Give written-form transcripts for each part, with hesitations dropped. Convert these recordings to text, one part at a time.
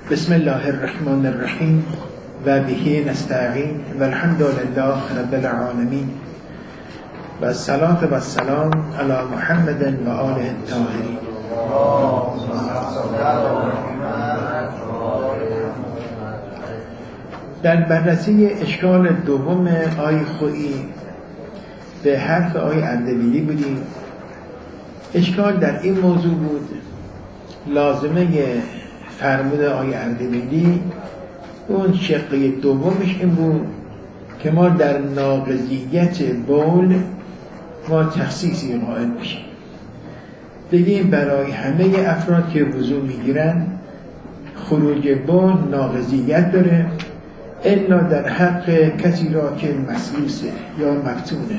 بسم الله الرحمن الرحیم و به نستعین و الحمد لله رب العالمین و الصلاة و السلام علی محمد و آله الطاهرین. در بررسی اشکال دوم آی خویی به حرف آی اردبیلی بودیم. اشکال در این موضوع بود، لازمه فرمود آی اردبیلی اون شقه دومش این بود که ما در ناقضیت بول ما تخصیصی قائل بشیم، بگیم برای همه افراد که وضو میگیرن خروج بول ناقضیت داره الا در حق کسی را که مسلوسه یا مفتونه.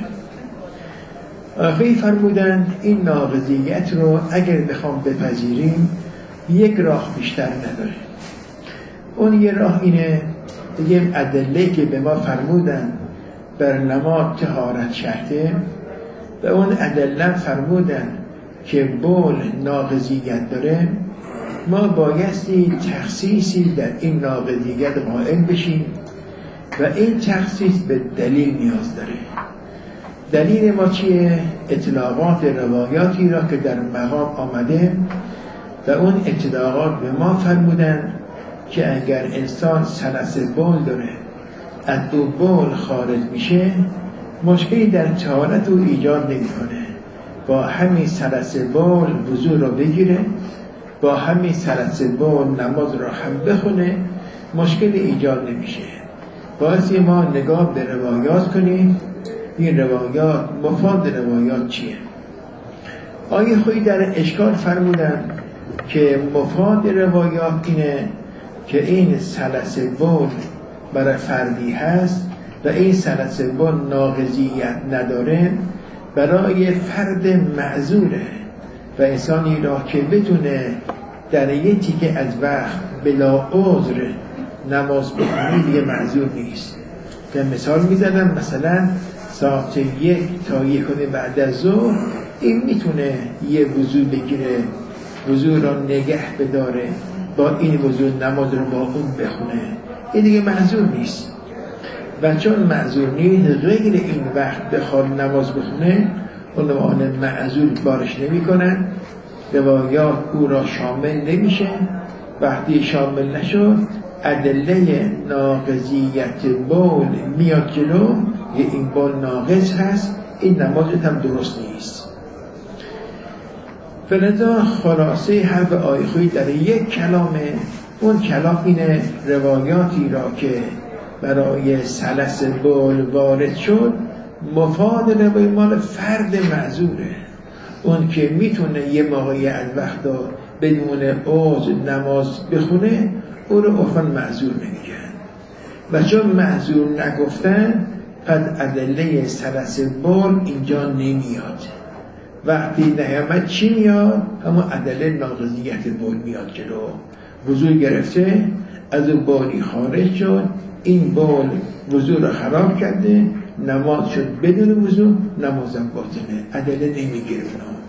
آخری فرمودن این ناقضیت رو اگر بخوام بپذیریم یک راه بیشتر نداره. اون یه راه اینه بگیم ادله که به ما فرمودن بر نماز طهارت شرطه و اون ادله فرمودن که بول ناقضیت داره، ما بایستی تخصیصی در این ناقضیت قائل بشیم و این تخصیص به دلیل نیاز داره. دلیل ما چیه؟ اطلاقات روایاتی را که در مقام آمده و اون اطلاقات به ما فرمودن که اگر انسان سلس بول داره از دو بول خارج میشه مشکلی در طهارت او ایجاد نمیکنه، با همین سلس بول وضو را بگیره، با همین سلس بول نماز را هم بخونه، مشکلی ایجاد نمیشه. باید ما نگاه به روایات کنیم این روایات مفاد روایات چیه. آیه خویی در اشکال فرمودن که مفاد روایات اینه که این سلس بول برای فردی هست و این سلس بول ناقضیت نداره برای فرد معذوره و انسانی را که بتونه در یک تیکه از وقت بلا عذر نماز بخونه دیگه معذور نیست. که مثال میزنم مثلا ساعت 1 تا 1 بعد از ظهر این میتونه یه وضو بگیره، وضو را نگه بداره، با این وضو نماز رو با اون بخونه، این دیگه معذور نیست. و چون معذور نیست غیر این وقت بخواد نماز بخونه عنوان معذور بارش نمی کنن، روایات او را شامل نمیشه. وقتی شامل نشد ادله ناقضیت بول میاد جلو، این بول ناقض هست، این نمازت هم درست نیست. فلذا خلاصه حرف آیه خویی در یک کلامه، اون کلام اینه روایاتی را که برای سلس بول وارد شد مفاد روای مال فرد معذوره، اون که میتونه یه موقعی از وقتا بدون عذر نماز بخونه او رو عرفاً معذور نمیگن و چون معذور نگفتن پس ادله سلس بول اینجا نمیاد. وقتی نیامد چی میاد؟ همون ادله ناقضیت بول میاد جلو. وضو گرفته از اون بولی خارج شد، این بول وضو را خراب کرده، نماز شد بدون وضو، نمازم باطله، ادله نمیگیره.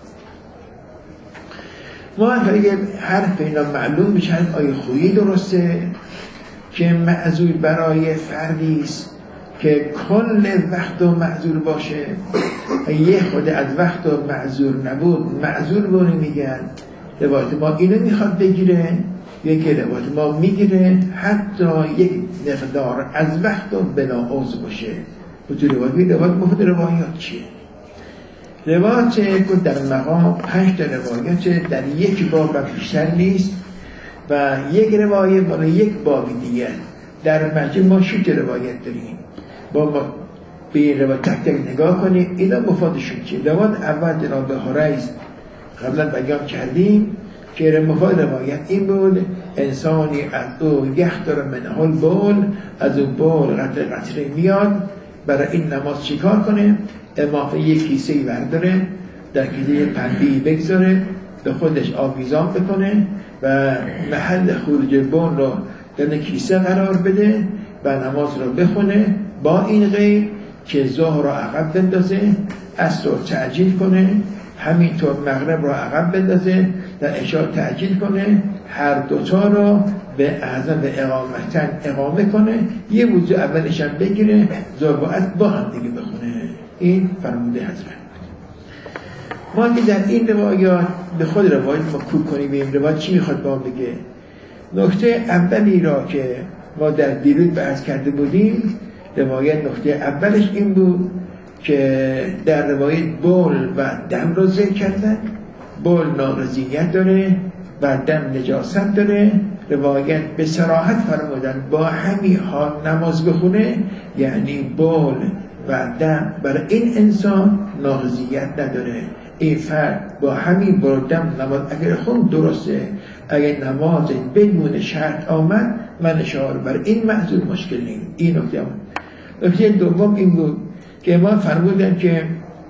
ما اگه حرف اینا معلوم بشه آیه خویی درسته که معذور برای فردی است که کل وقت معذور باشه، یه خود از وقت معذور نبود معذور بونه میگن. روایت ما اینو میخواد بگیره، یکی روایت ما میگیره حتی یک مقدار از وقت بلا عذر باشه. روایت مفید روایات چیه؟ روایت که در مقام 5 روایت در یک باب بیشتر نیست و یک روایت مال یک باب دیگه. در مجموع ما 6 روایت داریم. با ما به این روایت تک تک نگاه کنیم اینا مفادشون چیه. روایت اول جناب هریس قبلا بیان کردیم که مفاد روایت این بود انسانی از او یخدر منه بول، از اون بول قطره میاد، برای این نماز چیکار کنه؟ امافه یک کیسه‌ای برداره، در کیسه پنبه‌ای بگذاره، به خودش آویزان بکنه و محل خروج بول رو در کیسه قرار بده و نماز رو بخونه، با این غیر که ظهر رو عقب بندازه، عصر رو تعجیل کنه، همینطور مغرب رو عقب بندازه، در عشاء تعجیل کنه، هر دوتا رو به اعظم اقامتن اقامه کنه، یه وضو اولش هم بگیره، ضربات با هم دیگه بخونه. این فرموده حضرت. ما که در این روایات به خود روایت ما کوک کنیم، این روایت چی میخواد با بگه؟ نکته اولی را که ما در دیروز بحث کرده بودیم، روایت نکته اولش این بود که در روایت بول و دم رو ذکر کردن. بول ناقضیت داره و دم نجاست داره. روایت به صراحت فرمودن با همین حال نماز بخونه، یعنی بول و دم برای این انسان ناقضیت نداره. این فرد با همین بول و دم نماز اگر خون درسته، اگر نماز بدون شرط آمد من اشاره برای این محضور مشکل نیست. این نکته آمد. نکته دوم این بود که ما فرمودن که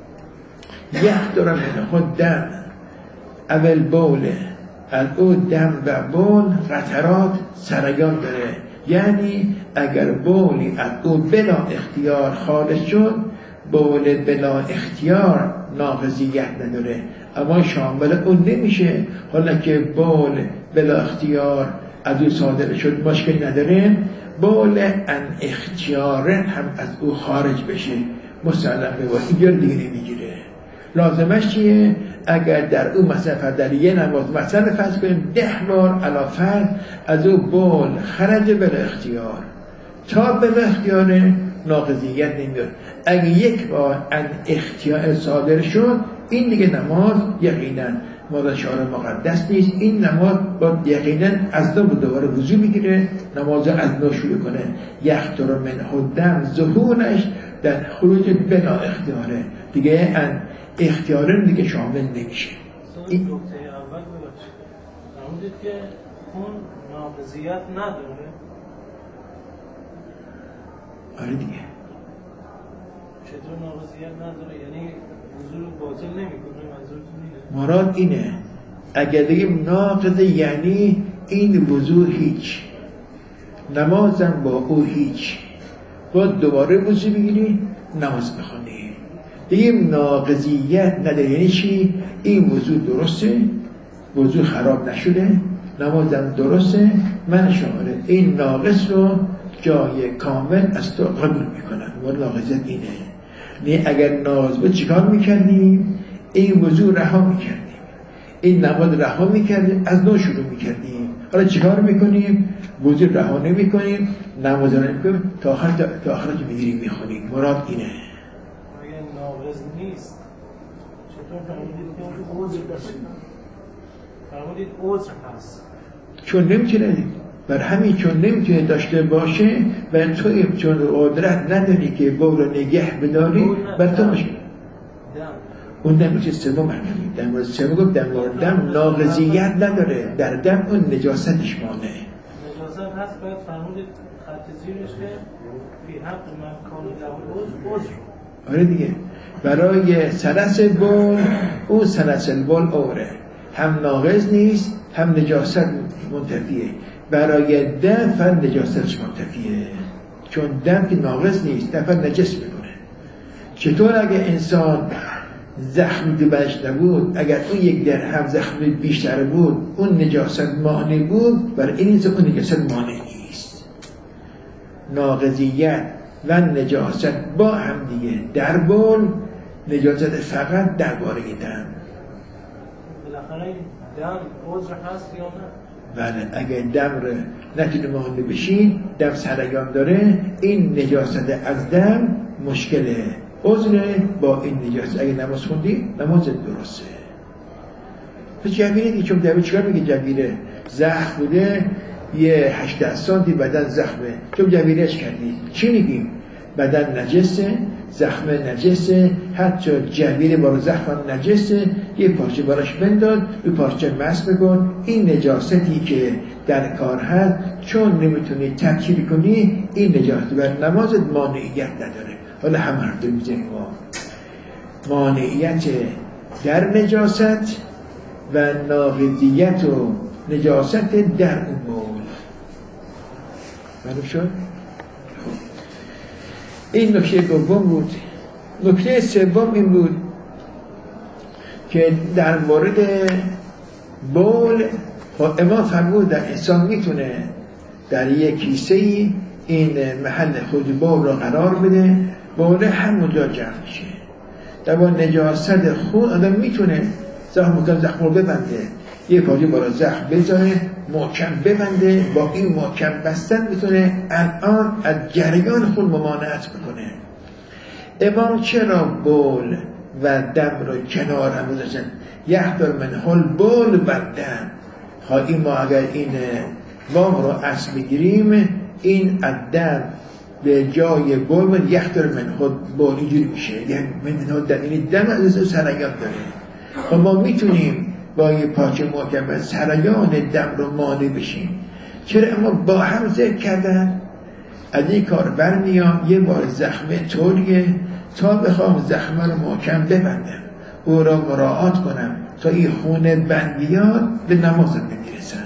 یک دارم خود دم اول بوله، از او دم و بول قطرات سرگان داره، یعنی اگر بولی از او بلا اختیار خارج شد، بول بلا اختیار ناقضیت نداره، اما شامل اون نمیشه. حالا که بول بلا اختیار از او صادر شد مشکل نداره، بول ان اختیار هم از او خارج بشه مسلم به واسه اینجا دیگه نمیگیره. لازمش چیه؟ اگر در اون مثلا در یه نماز مثلا فرض کنیم 10 بار علا فرد از او بول خرج بلا اختیار تا بلا اختیار ناقضیت نمیاد. اگه یک بار ان اختیار صادر شد، این دیگه نماز یقینا ماذا شعار مقدس نیست. این نماز با یقینا از دوباره وضو میگیره، نماز از نو شروع کنه. یختر من دم ظهورش در خروج بلا اختیاره، دیگه ان اختیاره دیگه شامل نمیشه. این نکته اول ببخشید فرمودید که خون ناقضیت نداره. آره دیگه. چطور ناقضیت نداره؟ یعنی وضو رو باطل نمیکنه؟ منظورتون اینه؟ مراد اینه اگر بگیم ناقضه یعنی این وضو هیچ، نمازم با او هیچ، باید دوباره وضو بگیری نماز بخونی. بگیم ناقضیت نداره یعنی چی؟ این وضو درسته، وضو خراب نشده، نمازم درسته، من شماره این ناقص رو جای کامل از تو قبول میکنم. مورد ناقضیت اینه. نه اگر ناقص بود چیکار میکردیم؟ این وضو رها میکردیم، این نماز رها میکردیم، از نو شروع میکردیم. حالا چیکار میکنیم؟ وضو رها نمیکنیم، نماز رها نمیکنیم، تا آخر که میگیریم میخونیم. مراد اینه. اگر ناقض نیست چطور فرمودید که عذر باشه؟ فرمودید عذر هست چون نمیتونه، بر همین چون نمیتونه داشته باشه و تو چون قدرت نداری که بول رو نگه بداری، بر تو مشکل. اون دم که سوم همین دم سوم گفت دم ناقضیت نداره، در دم اون نجاستش مانه. نجاست هست. باید فرمودید خط زیرش که فی حق مکان له عذر. آره دیگه. برای سلس بول او سلس بول اوره، هم ناقض نیست هم نجاست منتفیه. برای دم فن نجاستش منتفیه، چون دم که ناقض نیست، دم فن نجس میکنه. چطور اگه انسان زخمی دوبرش نبود، اگر اون یک درهم زخمی بیشتر بود اون نجاست مانع بود، برای این انسان اون نجاست مانع نیست. ناقضیت و نجاست با هم دیگه در بول، نجاست فقط درباره دم. بالاخره دم عذر هست یا نه؟ بله، اگه دم رو نتونه مانع بشین، دم سرگان داره، این نجاست از دم مشکله، عذر با این نجاست. اگه نماز خوندی نماز درسته. پس جبیره دیگه، چون جبیره چیکار میگه؟ جبیره زخم بوده یه 18 سانتی بدن زخمه، چون جبیرهش کردی چی میگیم؟ بدن نجسه، زخم نجسه، حتی جبیره بارو زخم نجسه، یه پارچه باراش بنداز، به پارچه مس بکن. این نجاستی که در کار هست چون نمیتونی تکیل کنی، این نجاست و نمازت مانعیت نداره. حالا هم حرف دو میزنیم ما مانعیت در نجاست و ناقضیت و نجاست در امور. معلوم شد؟ این نکته دوم بود. نکته سوم این بود که در مورد بول امام فرمود در انسان میتونه در یک کیسه‌ای این محل خروج بول را قرار بده، بول همونجا جمع میشه. در با نجاست خون آدم میتونه زخم رو ببنده، یه پارچه بالا زخم بذاره، محکم ببنده، با این محکم بستن میتونه الان از جریان خون ممانعت بکنه. امام چرا بول و دم رو کنار هم گذاشتن؟ یحضر منه البول و دم. خواهی ما اگر این وام رو اصل بگیریم، این الدم به جای بول یحضر منه البول اینجوری میشه، یعنی منه الدم، یعنی دم از سرایان داره. خب ما میتونیم با یه پاچه محکم سرایان دم رو مانع بشیم. چرا اما با هم ذکر کردن؟ از این کار برمیام یه بار زخمه طوریه تا بخوام زخمه رو محکم ببندم، او را مراعات کنم تا این خونه بند بیاد، به نمازم نمیرسم.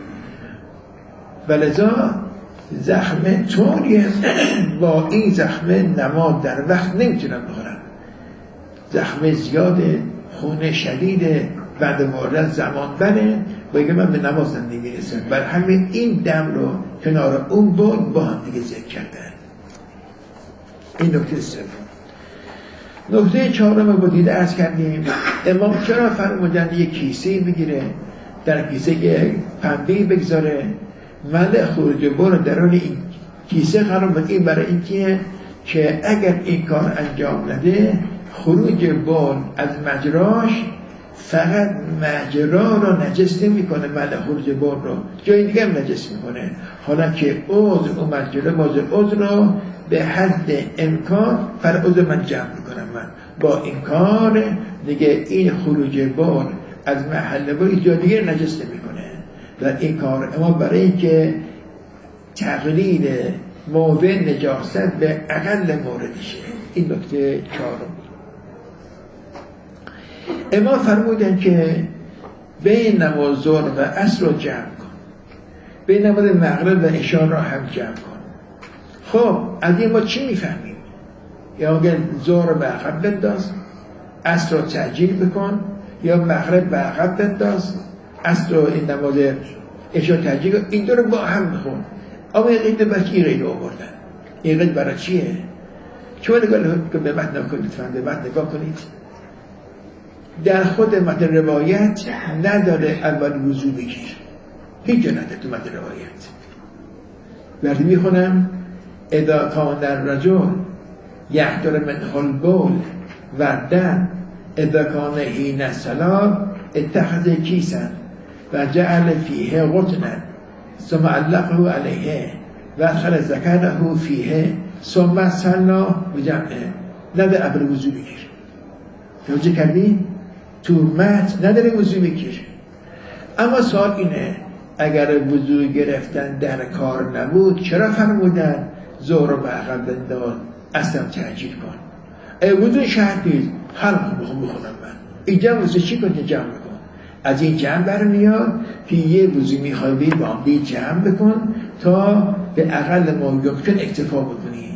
ولذا زخمه طوریه با این زخمه نماز در وقت نمیتونم بخورم. زخمه زیاده، خونه شدیده، بعد مورد زمان بره، باید من به نمازم نمیرسم. بر همین این دم رو کنار اون بود با هم دیگه ذکر کردن. این نکته سوم. نکته چهارم رو دیده عرض کردیم، امام چرا فرمودن یک کیسه بگیره، در کیسه یه پنبه بگذاره، مل خروج بول درون این کیسه قرار بده. این برای اینکه که اگر این کار انجام نده، خروج بول از مجراش فقط مجرا رو نجس نمی کنه، مل خروج بول رو جای دیگه هم نجس می کنه. حالا که عضو و مجرا عضو رو به حد امکان پر عضو من جمع میکنم، من با این کار دیگه این خروج بول از محل بول جای دیگه نجس نمی کنه. در این کار اما برای اینکه تقلیل موضع نجاست به اقل موردشه. این نکته چهارم. اما فرمودن که بین نماز ظهر و عصر رو جمع کن، بین نماز مغرب و عشا را هم جمع کن. خب از این ما چی میفهمیم؟ یا اگر ظهر به عقب بنداز، عصر رو تعجیل بکن، یا مغرب به عقب بنداز، عصر رو این نماز عشا تعجیل کن. این دو رو با هم بخون. اما این قید برای چی قید آوردن؟ این قید برای چیه؟ شما نگاه به متن کنید، به متن نگاه کنید. در خود متن روایت نداره اول وضو بگیر، هیچ جا نداره تو متن روایت. وقتی میخونم اذا کان الرجل یحضر منه البول و دم اذا کان حین الصلاة اتخذ کیسا و جعل فیه قطنا ثم علقه علیه و ادخل ذکره فیه ثم صلی بجمعه. نداره اول وضو بگیر. توجه کردی؟ تو متن نداره وضو بگیر. اما سوال اینه، اگر وضو گرفتن در کار نبود چرا فرمودن ظهر رو به عقب بنداز، اصلا تعجیل کن؟ وضو شرط نیست، خلق بخونم من اینجا وضو چی کنی؟ جمع بکن. از این جمع برمیاد که یه وضو میخوای با هم دیگه جمع بکن تا به اقل ما یمکن اکتفا بکنی.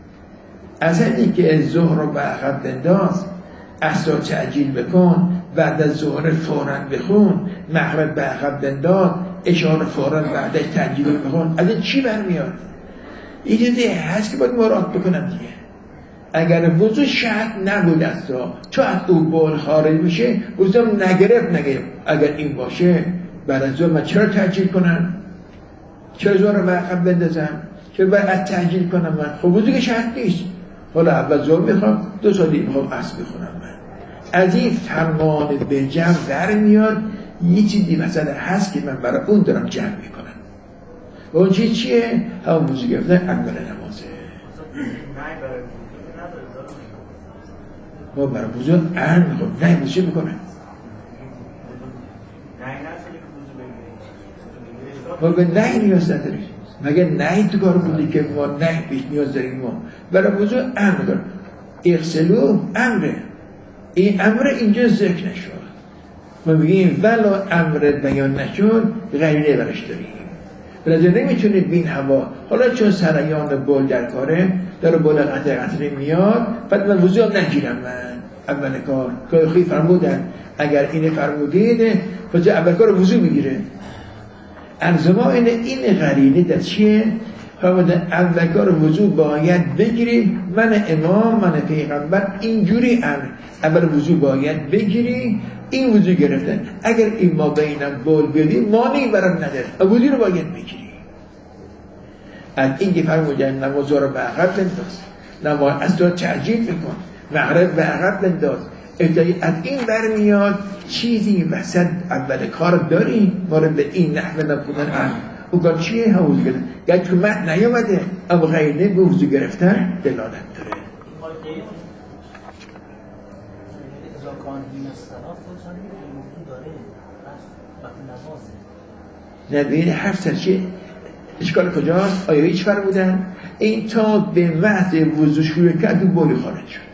از این که ظهر رو به عقب بنداز، عصر رو تعجیل بکن، بعد از ظهر فوراً بخون، مغرب به عقب بنداز، عشا رو فوراً بعدش تعجیل بکن. از این چی برمیاد؟ این چیزی هست که باید مراعات بکنم دیگه. اگر وضو شرط نبود است چون از او بول خارج میشه، وضو نگرفت. اگر این باشه بعد از ظهر من چرا تعجیل کنم؟ چرا ظهر رو به عقب بندازم؟ چرا باید تعجیل کنم من؟ خب وضو که شرط نیست. حالا اول ظهر میخوام، 2 ساعت دیگه میخوام عصر بخونم من. از این فرمان به جمع در میاد یه چیزی مثلا هست که من برای اون دارم جمع میکنم. و اون چیه؟ همون وضو گرفتن اول نمازه. ما برای وضو امر میخوام، نه وضو میکنه. ما به نه نیاز نداریم. مگه نه تو کار بودی که ما نه پیش نیاز داریم؟ ما برای وضو امر داریم. اغسلوا امره. این امر اینجا ذکر نشد. ما بگیم ولا امر بیان نشد، غیره برش داریم. لذا نمیتونید بین هوا، حالا چون سرایان بول در کاره، داره بول قطره میاد، بعد من وضو هم نگیرم من اول کار. که فرمودن اگر اینه فرمودید، فجأه اول کار وضو میگیره. ارزمان این قرینه در چیه؟ فرمودن اولکار وضو باید بگیری، من امام من پیغمبر اینجوری اول وضو باید بگیری. این وضو گرفتن اگر این ما بینم بول بیادی مانعی برام نداره، وضو رو باید بگیری. از این که فرمودن نماز رو به عقب بنداز، نماز از تو تعجیل بکن، مغرب به عقب بنداز. از این برمیاد چیزی وسط اول کار داری مورد به این نحوه نبودن او کار چیه؟ هم وضو گرفتن. گرد که متن نیامده اما غیره به وضو گرفتن دلالت داره. نه بین حرف سرچه اشکال کجاست؟ آیا هیچ فرمودن؟ این تا به وقت وضو شروع کرد و بولی خارج شد.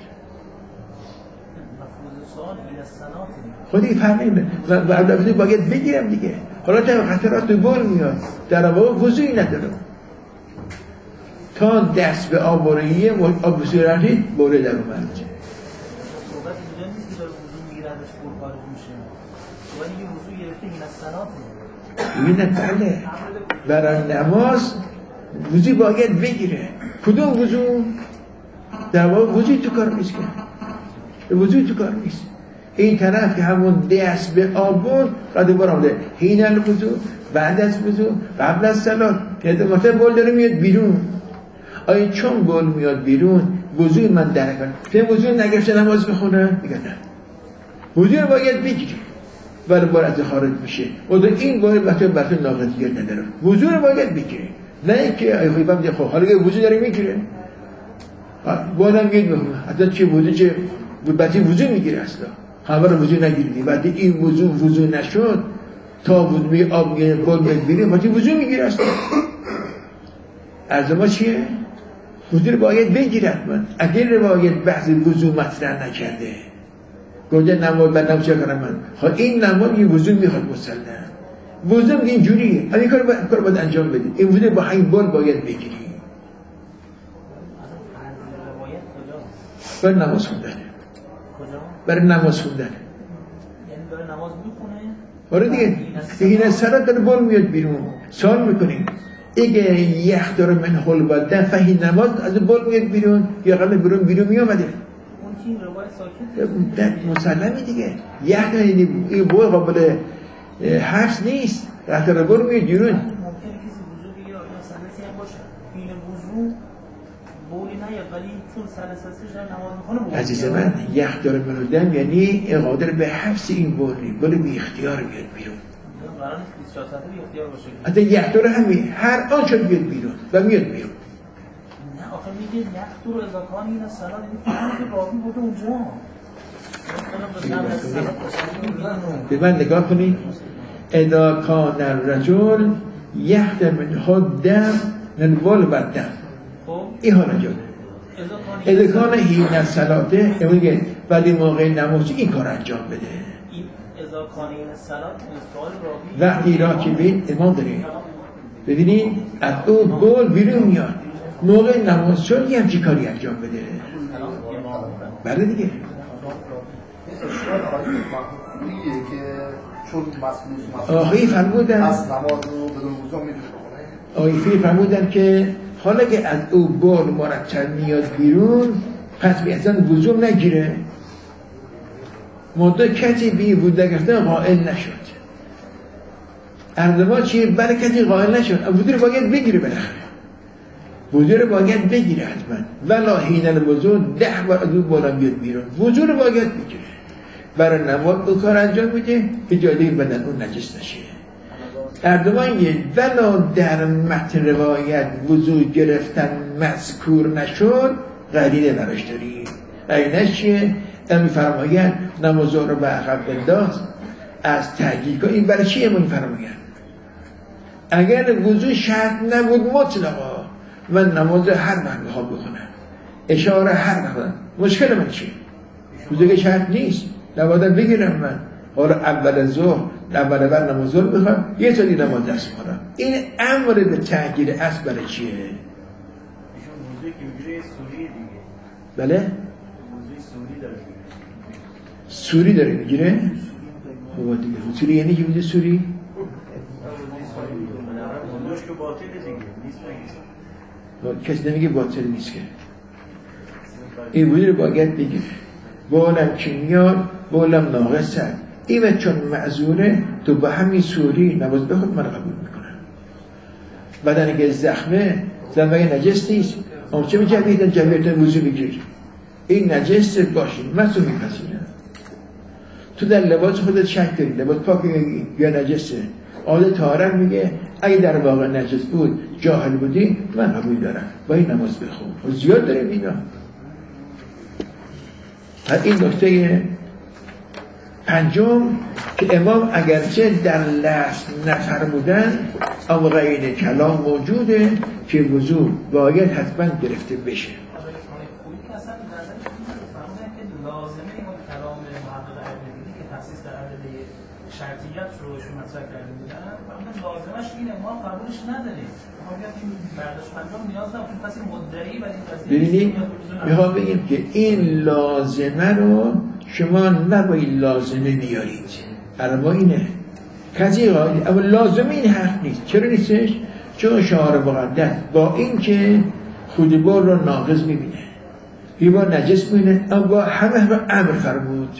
خودی فرمیم و عبدالفضل باید بگیرم دیگه. حالا تا خطرات بول میاد در واقع وضوعی ندارم تا دست به آبارهیه و آب بسیارید بوله در اومد. ببینید بله برای نماز وضو باید بگیره. کدوم وضو؟ در واقع وضوی تو کار نیست که وضوی تو کار نیست. این طرف که همون دست به آب بود قد برامده حین الوضو، بعد از وضو، قبل از صلات که مثلا بول داره میاد بیرون. آیا چون بول میاد بیرون وضوی من درک کنم که وضو نگرفته نماز بخونه؟ میگه نه، وضو رو باید بگیری ولی بار از خارج میشه و در این باید برای ناقضیت نداره. وضو رو باید بگیری، نه که ای خویبم دیگه خب حالا که وضو داره میگیره بارم گید بخونه حتی چه وضو چه بعدی وضو میگیره اصلا همه رو وضو نگیردی بعد این وضو نشد تا وضو می آب میگیره بول میگیره بعدی وضو میگیره اصلا. از ما چیه؟ وضو رو باید بگیره حتما. اگر روایت بحث وضو مطرح نکرده گوجه نماز بعد نماز چه کنم من؟ خب این نماز یه وضو میخواد مسلم وضو میگه اینجوریه این کار باید انجام بدید. این وضو با همین بول باید بگیری. برای نماز خوندنه. برای نماز خوندنه. یعنی داره نماز میخونه؟ آره دیگه. این از سرات داره بول میاد بیرون. سوال میکنیم اگه یخ داره من حل بدن فهی نماز از بول میاد بیرون یا قبل بیرون میامده این روایت ساکت مسلمی دیگه. یخ داره این بول قابل حفظ نیست رفت رو بول میاد بیرون. ممکنه کسی وضو بگیره آیا سلسی هم باشه این وضو بولی نه ولی چون سلسلسش داره نماز میخونه عزیز من یخ داره منودم یعنی قادر به حفظ این بولی بی اختیار بیاد بیرون. قرار نیست 24 ساعته بی اختیار باشه. حتی یخ داره همین هر آن شد بیاد بیرون و میاد بیرون. نه آخه میگه یخ تو رو ازاکان این از سلات این فرق راوی بوده اونجا. به من نگاه کنید اذا کان الرجل یخدم من خود دم ننوال بدم این ها نجاده اذا کان هین الصلاته میگه ولی موقع نماز این کار انجام بده. اذا کان هین الصلات وقتی را که بید امام داره ببینید از او بول بیرون میاد موقع نماز شد یه همچی کاری انجام بده. بله دیگه آقایی فرمودن که حالا که از او بول مرتب میاد بیرون پس بیعتن وضو نگیره مدت کسی بی وضو گرفتن قائل نشد. اردما چیه؟ بله کسی قائل نشد وضو رو باید بگیره بالاخره وضو رو باید بگیره حتما ولا حین الوضو 10 بار از او بالا بیاد بیرون وضو رو باید بگیره برای نماز او کار انجام میده که جاده بدن اون نجس نشه. اردوان یه ولا در متن روایت وضو گرفتن مذکور نشد قرینه براش داری. قرینه چیه؟ میفرماید نماز رو به عقب بنداز از تحقیق این برای چیه میفرماید اگر وضو شرط نبود مطلقا من نماز هر وقت بخوام بخونم اشاره هر وقت مشکل من چیه؟ وضو که شرط نیست نباید بگیرم من حالا اول ظهر اول بر نماز ظهر بخوام یه تا دیگه نماز دست بخورم. این امر به تغییر اصل برای چیه؟ وضوی که میگیره سوری دیگه. بله؟ وضوی سوری داره میگیره. سوری داره میگیره؟ خب دیگه سوری یعنی که وضوی سوری؟ کسی نمیگه باطل نیست که این وجود رو باید بگیره. بولم که میاد بولم ناقص هست این چون معذوره تو با همین سوری نماز بخود من قبول میکنم. بدن اگه زخمه زنبه نجس نیست اما چه میجویدن جویدن وضو بگیر این نجس باشین من تو میپذیرم. تو در لباس خودت شک داری لباس پاک یا نجسه آده طهارت میگه اگه در واقع نجس بود جاهل بودی من قبول دارم با این نماز بخون و زیاد داره اینا. این نکته پنجم که امام اگرچه در لفظ نفرمودن اما غیر کلام موجوده که وضو باید حتما گرفته بشه. شرطیت رو شما مطرح کرده بودن و اون لازمش اینه ما قبولش نداریم. ما میگم این برداشت پنجم نیاز دارم چون کسی مدعی ولی قضیه ببینید میخوام بگیم که این لازمه رو شما نباید لازمه بیارید. عربا اینه کسی قاعده اما لازمه این حرف نیست. چرا نیستش؟ چون شعار مقدس با این که خودبار رو ناقض میبینه یه بار نجس میبینه اما با همه رو امر فرمود.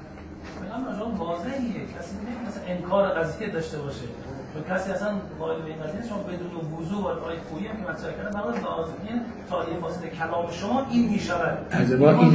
انکار قضیه داشته باشه چون کسی اصلا قائل به این قضیه شما بدون وضو و آیه خویی هم که مطرح کردن نباید لازمه تاریخ واسطه کلام شما این میشود. از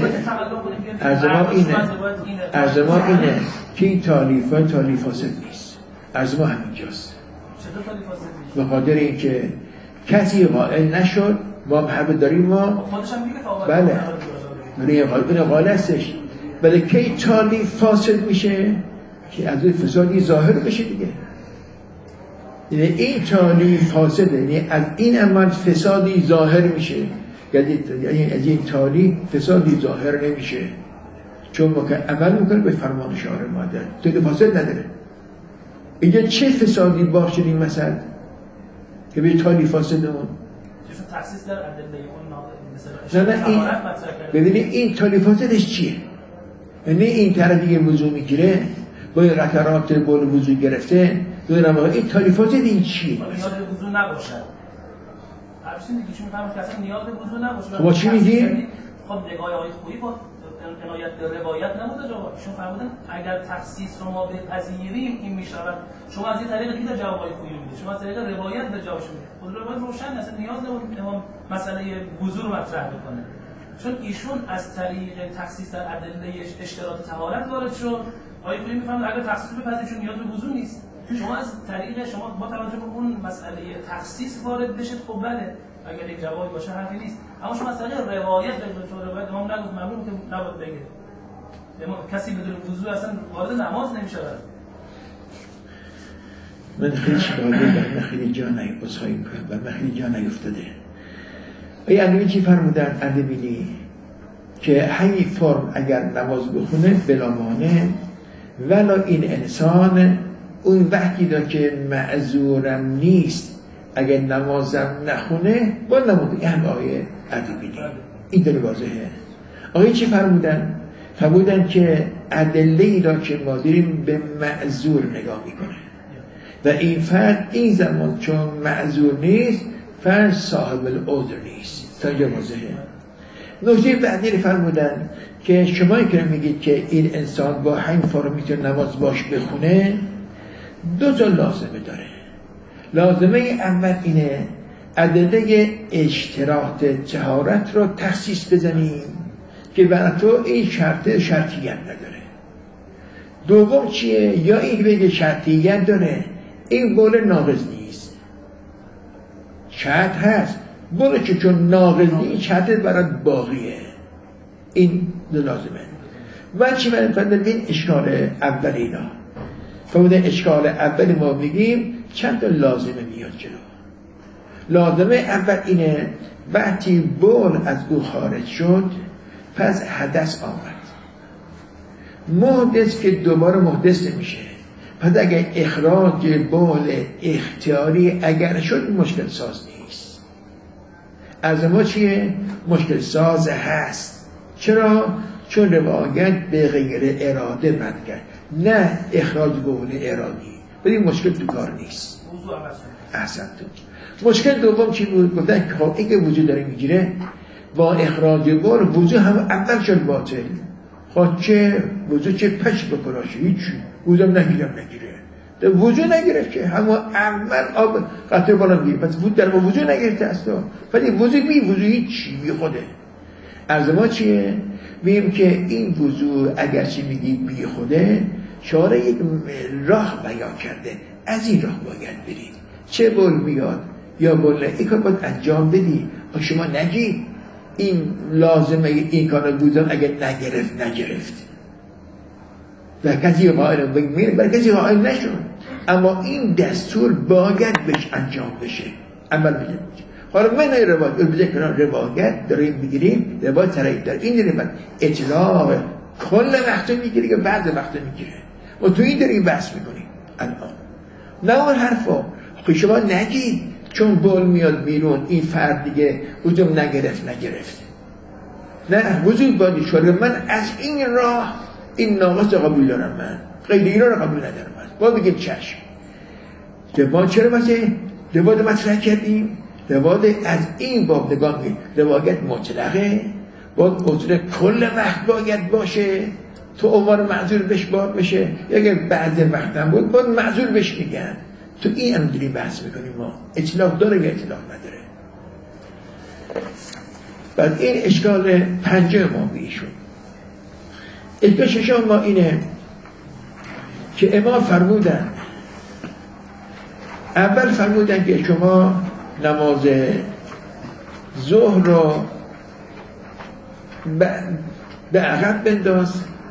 ما اینه که این تالیف فاسد نیست. از ما همینجاست. چطور تالیف فاسد نیست؟ به خاطر اینکه کسی قائل نشد ما محبت داریم ما خودش هم میگه بله این قائل هستش ولی کی تالیف فاسد میشه که از فسادی ظاهر بشه دیگه. یعنی این تالیف فاسده یعنی از این عمل فسادی ظاهر میشه یعنی از این تالیف فسادی ظاهر نمیشه چون ما که عمل میکنه به فرمان شارع مادر تالیف فاسد نداره. اینجا چه فسادی باشه این مثل که به تالیف فاسده اون تخصیص در ادله اون نه این ببینید این تالیف فاسدش چیه؟ یعنی این طرفی وضو میگیره با این قطرات بول وضو گرفته ببینم این تالیفات این چیه؟ نیاز به وضو نباشد. همچنین دیگه چون میفهمم که اصلا نیاز به وضو نباشه. خب چی میگی؟ خب نگاه آقای خویی با عنایت به روایت نبوده جواب. چون فرمودن اگر تخصیص رو ما بپذیریم این میشود. شما از این طریق کی در جواب آقای خویی میدید؟ شما از طریق روایت به جوابش میدید. خود روایت روشن است نیاز نبود امام مسئله وضو رو مطرح بکنه. چون ایشون از طریق تخصیص در ادله اشتراط طهارت وارد شد. آقای خویی میفهمد اگر تخصیص بپذیرید چون نیاز به وضو نیست. شما از طریق شما با توجه به اون مسئله تخصیص وارد بشید خب بله اگر یک جوابی باشه حرفی نیست اما شما از طریق روایت به روایت امام نگفت معلومه که نباید بگه امام کسی بدون وضو اصلا وارد نماز نمیشود. من خیلی شکایت خیلی جا نیفتاده. ای علمی چی فرمودن اردبیلی که همین فرم اگر نماز بخونه بلا مانع ولی این انسان اون وقتی دا که معذورم نیست اگر نمازم نخونه با نماز این هم آیه اردبیلی این داره واضحه. آیه چی فرمودن؟ فرمودن که ادله‌ای دا که ما داریم به معذور نگاه میکنه و این فرد این زمان چون معذور نیست فرد صاحب العذر نیست. تا اینجا واضحه. نکته بعدی رو فرمودن که شما که میگید که این انسان با همین فرم میتونه نماز باش بخونه دو تا لازمه داره. لازمه اول اینه ادله اشتراط طهارت رو تخصیص بزنیم که برای تو این شرطیت نداره. دوم چیه؟ یا این بگه شرطیت داره این قول ناقض نیست. شرط هست برو که چون ناقض نیست شرط برای باقیه. این لازمه. و چی من این اشکال اول اینا فرمودن اشکال اول ما بگیم چند تا لازمه میاد جلو. لازمه اول اینه وقتی بول از او خارج شد پس حدث آمد. محدث که دوباره محدث نمیشه. پس اگر اخراج بول اختیاری اگر شد مشکل ساز نیست. از ما چیه؟ مشکل ساز هست. چرا؟ چون روایت به غیر اراده رد کرد نه اخراج بول ارادی. ولی مشکل تو کار نیست. وضو عوض شد. احسنتون. مشکل دوم چی بود؟ گفتن که خب اینکه وضو داره میگیره با اخراج بول وضو هم اول شد باطل. خب چه وضو چه پش بکناشه هیچی وضو نگیره وضو نگرفت که همون اول آب قطعه بالا میگیره پس وضو در وضو نگرفته اصلا ولی وضو هیچی بی خوده. عرض ما چیه؟ میگیم که این وضو اگرچه میگی بی خوده شارع یک راه بیان کرده از این راه باید برید چه بول میاد یا بول این کار باید انجام بدی شما نگی این لازمه این کار بودن اگر نگرفت و کسی قائل بگیره برای کسی قائل نشون اما این دستور باید بهش انجام بشه عمل بشه. حالا من روایت بذار کنار روایت داریم میگیریم روایت ترایب داره این روایت اطلاق کل وقت میگیره که بعد وقت میگیره و تو این داریم بحث میکنیم الان نه اون حرفا خب شما نگید چون بول میاد بیرون این فرد دیگه وجود نگرفت نه وجود باید شده من از این راه این ناقص قبول دارم من غیر اینا رو قبول ندارم با بگیم چشم روایت چرا باشه روایت مطرح کردیم روایت از این باب نگاه میگیم روایت مطلقه باید مطلق کل وقت باید باشه تو عنوان معذور بهش باید بشه یا اگر بعض وقت هم بود باید معذور بهش میگن تو این هم داریم بحث میکنیم ما اطلاق داره یا اطلاق نداره. بعد این اشکال پنجم ما بیشون اشکال ششم ما اینه که امام فرمودن اول فرمودن که شما نماز ظهر رو به عقب بنداز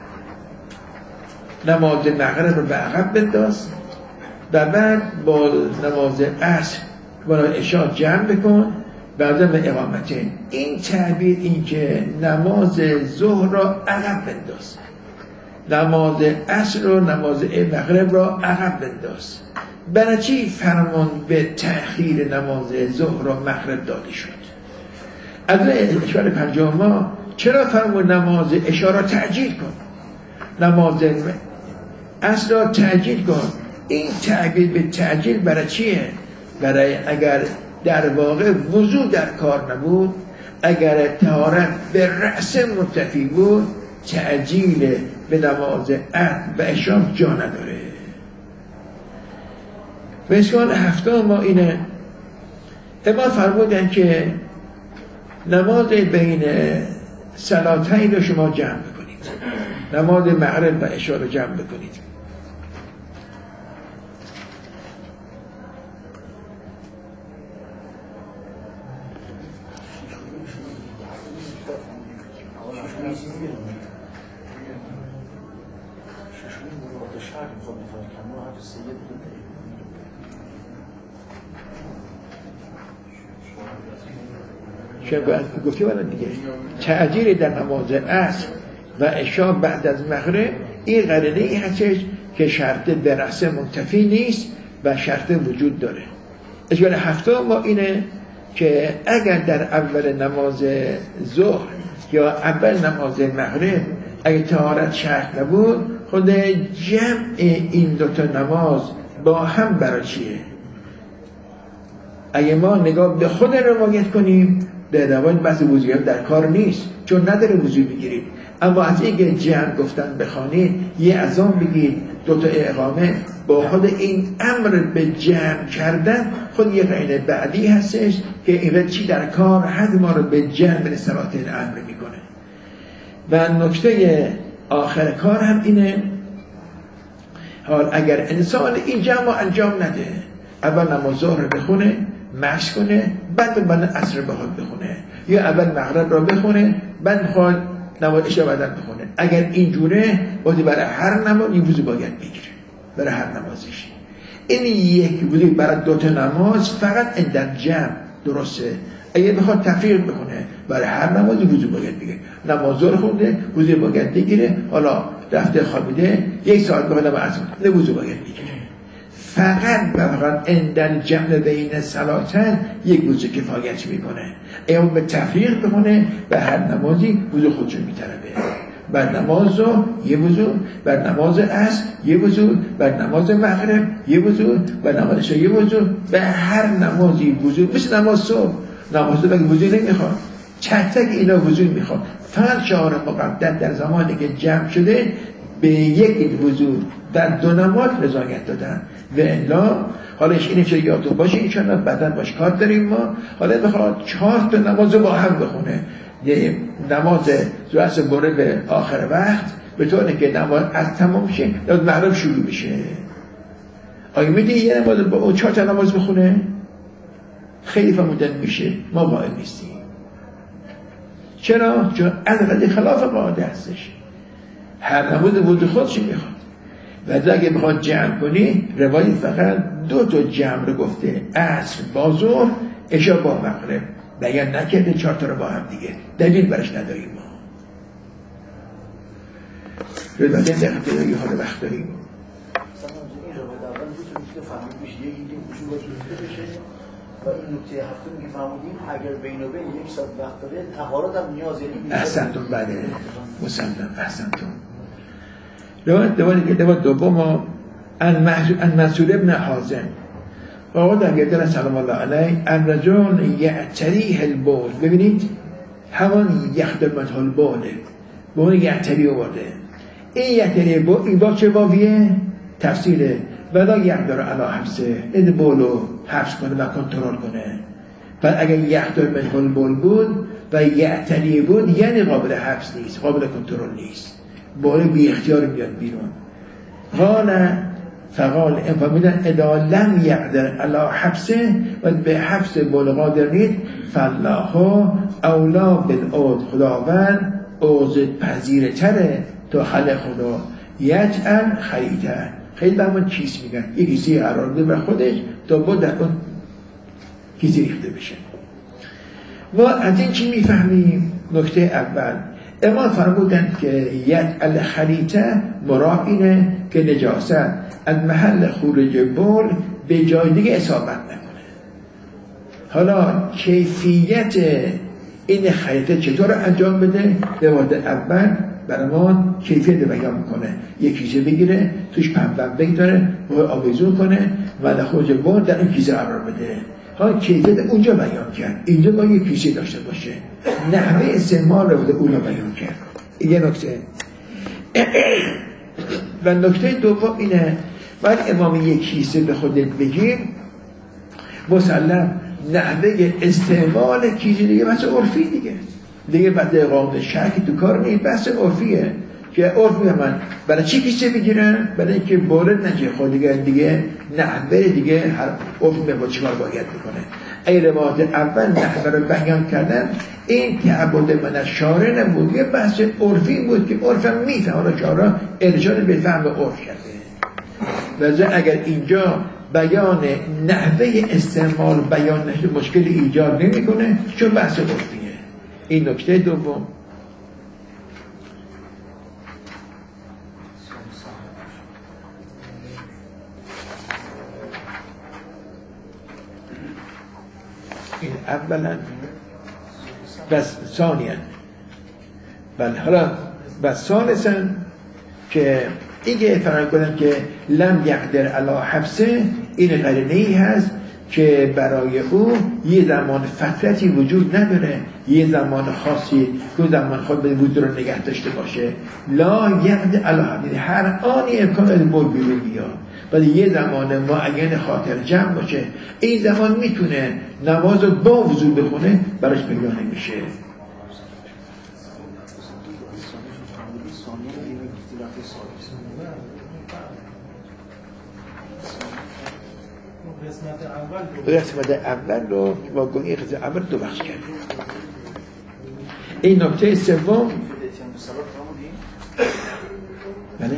نماز مغرب رو به عقب بنداز و بعد با نماز عصر با عشاء جمع بکن بعد به اقامتین. این تعبیر این که نماز ظهر رو عقب بنداز نماز عصر رو نماز مغرب رو عقب بنداز برای چی فرمان به تأخیر نماز ظهر و مغرب داده شد؟ از اشکال پنجم ما چرا فرمون نماز عشا را تعجیل کن نماز عصر را تعجیل کن؟ این تعبیر به تعجیل برای چیه؟ برای اگر در واقع وضو در کار نبود اگر طهارت به رأس منتفی بود تعجیل به نماز عصر و عشا جا نداره. و اشکال هفتم ما اینه امام فرمودن که نماز بین صلاتین رو شما جمع بکنید نماز مغرب و عشا رو جمع بکنید. گفتی برای دیگه تعجیل در نماز عصر و عشا بعد از مغرب این قرینه ای هستش که شرط به رأس منتفی نیست و شرط وجود داره. اشکال هفتم ما اینه که اگر در اول نماز ظهر یا اول نماز مغرب اگه طهارت شرط نبود خود جمع این دوتا نماز با هم برای چیه؟ اگه ما نگاه به خود روایت کنیم در روایت بحث وضوعی هم در کار نیست چون نداره وضوع بگیرید اما از اینکه جمع گفتن بخوانید یه اذان بگید دوتا اقامه با خود این امر به جمع کردن خود یه قرینه بعدی هستش که این چی در کار هست ما رو به جمع صلات امر میکنه. و نکته آخر کار هم اینه حال اگر انسان این جمع انجام نده اول نماز ظهر بخونه مشق کنه بعد عصر بخونه یا اول مغرب را بخونه بعد خود نماز عشا بعدن بخونه اگر اینجوره وقتی برای هر نماز این وضو باید بگیره برای هر نمازش. این یک وضو برای دوتا نماز فقط این در جمع درسته. اگه بخواد تفریق بکنه برای هر نماز وضو باید بگیره نماز ظهر خونده وضو باید بگیره حالا رفته خوابیده یک ساعت بخواد نماز عصر وضو باید بگیره فقط این در جمع بین صلاتن یک وضو کفایت میکنه. اما به تفریق بکنه به هر نمازی وضو خودشو میطلبه بر نماز ظهر یه وضو، بر نماز عصر یه وضو، بر نماز مغرب یه وضو، بر نماز عشا یه وضو، به هر نمازی وضو. مثل نماز صبح، نماز صبح وضو نمیخواد، تک تک اینا وضو میخواد. فقط شعار مقدس در زمانی که جمع شده به یک وضو در دو نماز رضایت دادن. و الا حالا اینه چه یادتون باشه ان شاءالله بعداً باش کار داریم ما. حالا بخواد 4 تا نماز رو با هم بخونه، یه نماز زواسه بره به آخر وقت به طوری که نماز از تمام شه نماز مغرب شروع بشه. آیا میدونی یه نماز با اون 4 تا نماز بخونه؟ خیلی فرمودن میشه، ما قائل نیستیم. چرا؟ چون از خلاف قاعده هستش. هر نماز وضو خودش میخواد. و اگه بخواد جمع کنی روایت فقط 2 تا جمع رو گفته، عصر با ظهر، عشا با مغرب، بیان نکرده 4 تا رو با هم دیگه. دلیل برش نداریم ما. روایت دقیقه یه حال وقت داریم. و این نکته هفتم که فهمیدیم اگر بین و بین 1 ساعت وقت داره طهارت هم نیازی نیست. احسنتون، بله مسلم، احسنتون. روایت دوم ان منصور ابن حازم آقا در گردن سلام الله علیه ان رجل یعتریه البول. ببینید همان یخدمت البوله به اون یعتری آورده. این یعتری بول این با چه باویه؟ تفسیره ولا یقدر علی حبسه، این بولو حبس کنه و کنترل کنه. و اگر یخدمت البول بود و یعتری بود یعنی قابل حبس نیست، قابل کنترل نیست، بول بی اختیار میاد بیرون. فقال این فهمیدن اذا لم یقدر علی حبسه و به حبس بول قادر نیست فالله اولا بالعود، خداوند عوض پذیر تره تا خلق خدا. یجعل خریطه، خیلی به همون کیس میگن، یک کیسی قرار ده بر خودش تا با در اون کیسی ریخته بشه. ما از این چی میفهمیم؟ نکته اول اما فرمودند که یجعل خریطه مراد اینه که نجاست از محل خروج بول به جای دیگه اصابت نکنه. حالا کیفیت این خریطه چطور انجام بده؟ به وقت اول برای ما کیفیت بیان میکنه. یک کیسه بگیره توش پنبه بگذاره آویزون کنه و خروج بول در این کیسه قرار بده. حالا کیفیت اونجا بیان کرد، اینجا با یک کیسه داشته باشه، نحوه استعمال رو بده اونجا بیان کرد. یه نکته. و نکته دوم اینه بعد امام یک کیسه به خودت بگیم مسلم نحوه استعمال کیسه دیگه بحث عرفی دیگه بعد قانون شرکی تو کار نیست، بحث عرفیه که عرف میگه من برای چی کیسه بگیرن؟ برای اینکه بولد نجه خود دیگه نحوه دیگه هر عرف میگه چیکار باید بکنه. ای روایت اول نحوه رو بیان کردن این تعبد من از شارع نبود، یه بحث عرفی بود که عرفم میفهمه، شارع ارجاع به فهم عرف کرده. و اگر اینجا بیان نحوه استعمال بیان نشه مشکل ایجاد نمیکنه چون بحث عرفیه. این نکته دوم. این اولا بس ثانیا بله حالا بس ثالثا که ایگه فرق کنم که لم یقدر علی حبسه این قرینه‌ای هست که برای او یه زمان فترتی وجود نداره، یه زمان خاصی که زمان خود به وجود رو نگه داشته باشه. لا یقدر علی حبسه هر آنی امکان از بول بیرون بیاد ولی یه زمان معین خاطر جمع باشه. این زمان میتونه نماز رو با وضو بخونه براش پیدا نمیشه. قسمت اول رو با گویی قسمت اول دو بخش کرده. این نکته سوم بله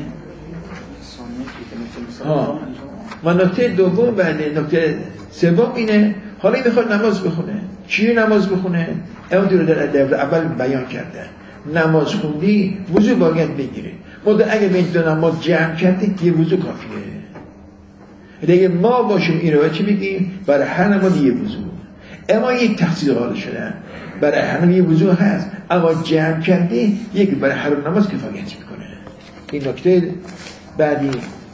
و نکته دوم بله نکته سوم اینه حالا میخواد نماز بخونه. چی نماز بخونه؟ اون رو در اول بیان کرده. نماز خوندی وضو باید بگیره. مده اگه به این دو نماز جمع کرده یه وضو کافیه. دیگه ما باشیم این رو چی میگیم؟ برای هر نماز یه وضو. اما یک تخصیص قائل شدن برای همه یه وضوح هست، اما جمع کرده یک برای هر نماز کفایت میکنه. این نکته بعدی.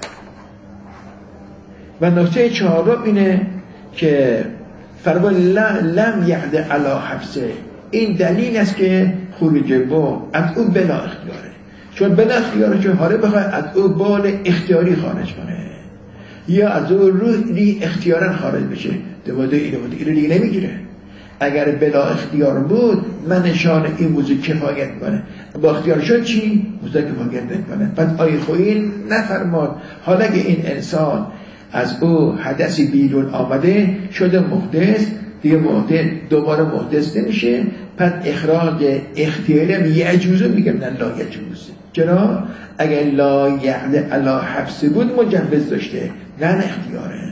و نکته چهارم اینه که فرمان لم یعد علی حبسه، این دلیل است که خروج با از او بلا اختیاره، چون بلا اختیاره چون حاله بخواه از او بال اختیاری خارج کنه یا از او روحی اختیارا خارج بشه، دوباره اینو دیگه نمیگیره. اگر بلا اختیار بود من نشان این موضوع کفایت کنه، با اختیار شد چی؟ موضوع کفایت نکنه. پس آیه خویی نفرماد حالا که این انسان از او حدثی بیرون آمده شده محدث، دیگه محدث دوباره محدث نمیشه، پس اخراج اختیاری یجوزه میگم نه لا یجوز. چرا؟ اگر لا یعد علی حبس بود مجوز داشته، نه اختیاره.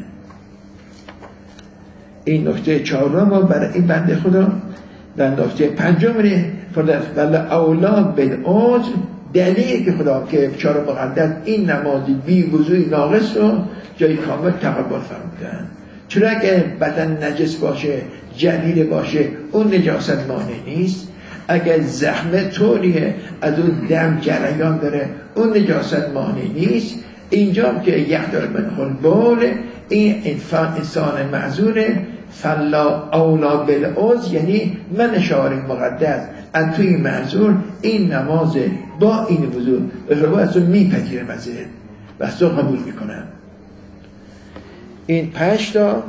این نکته چهارم برای این بنده خدا. در نکته پنجم ولی اولا بالعذر، دلیلی که خدا که چهار مقدس این نماز بی وضوء ناقص رو جای کامل تقبل فرمودن. چرا اگه بدن نجس باشه جلیل باشه اون نجاست مانع نیست. اگر زخم طوریه از اون دم جریان داره اون نجاست مانع نیست. اینجا که یحتاج من خلبال این انسان معذوره، فلا اولا بالعذر، یعنی من اشاره مقدس از توی معذور این نماز با این وضوع رو از اون میپذیرم ازه و از اون قبول میکنم. این 5 تا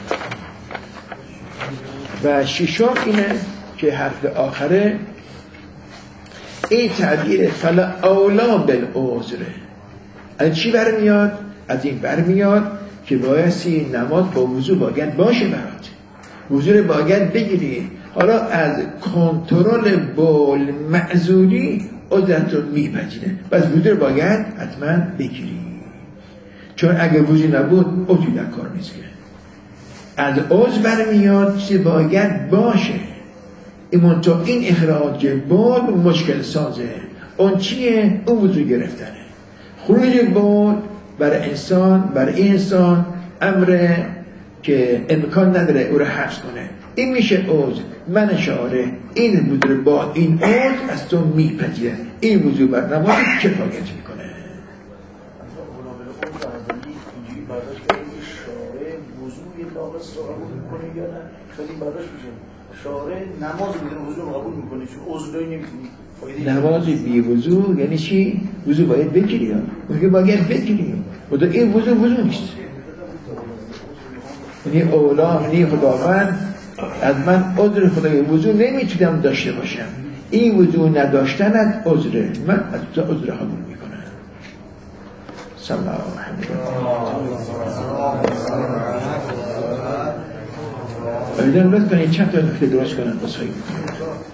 و 6 اینه که حرف آخره این تعبیر فلا اولا بالعذره از چی برمیاد؟ از این برمیاد که بایستی نماز با وضو باید باشه برات، وضو رو باید بگیری. حالا از کنترل بول معذوری عذرت رو میپذیره، پس وضو رو باید حتما بگیری، چون اگه وضو نبود عذری در کار نیست. که از عذر برمیاد چی باید باشه. این اخراج بول مشکل سازه. اون چیه؟ اون وضو گرفتنه. خروج بول برای این انسان امر که امکان نداره او رو حبس کنه، این میشه عذر. من اشاره این وضو با این عذر از تو میپذیره، این وضو بر نماز کفایت میکنه. اینجوری برداشت که این شارع وضوی ناقص رو قبول میکنه یا نه؟ خیلی برداشت میشه شارع نماز بدون وضو رو قبول میکنه، چون عذرایی نمیتونی. نماز بی وضو یعنی چی؟ وضو باید بگیری ها، میگه باید بگیری. خدا این وضو نیست. یعنی اولا یعنی خداوند از من عذر خدای وضو نمیتونم داشته باشم، این وضو نداشتنت عذره، من از تو عذر قبول میکنم. صلی الله علیه و آله. لطفاً چند تا نکته درست کنن.